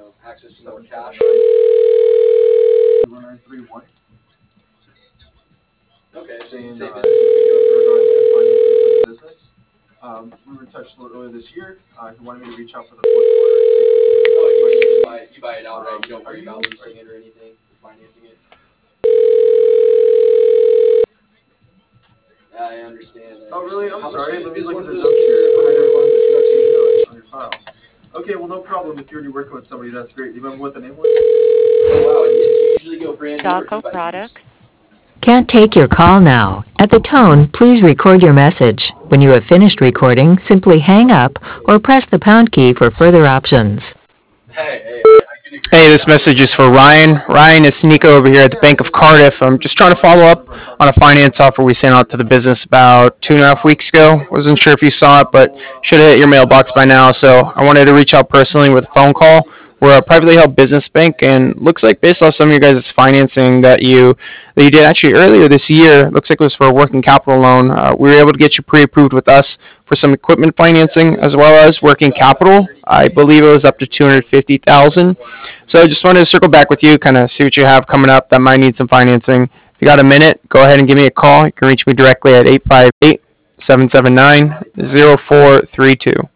access to more cash. 931. Okay, Saying say regarding business. financing for the business. We were in touch a little earlier this year. He wanted me to reach out for the fourth quarter. Oh, you buy it outright. You don't worry about leasing it or anything, or financing it. I understand. Oh, really? I'm How much sorry. is Let me this look one at for the the notes season? here. Put I it had one on that's the on your file. Okay, well, no problem. If you're already working with somebody, that's great. Do you remember what the name was? Oh, wow. And do you usually go brand new or do Daco you buy used? Products. Can't take your call now. At the tone, please record your message. When you have finished recording, simply hang up or press the pound key for further options. Hey, I can agree. Hey, this message is for Ryan. Ryan, it's Nico over here at the Bank of Cardiff. I'm just trying to follow up on a finance offer we sent out to the business about 2.5 weeks ago. Wasn't sure if you saw it, but should have hit your mailbox by now. So I wanted to reach out personally with a phone call. We're a privately held business bank, and looks like based off some of your guys' financing that you did actually earlier this year, looks like it was for a working capital loan. We were able to get you pre-approved with us for some equipment financing as well as working capital. I believe it was up to 250,000. So I just wanted to circle back with you, kind of see what you have coming up that might need some financing. If you got a minute, go ahead and give me a call. You can reach me directly at 858-779-0432.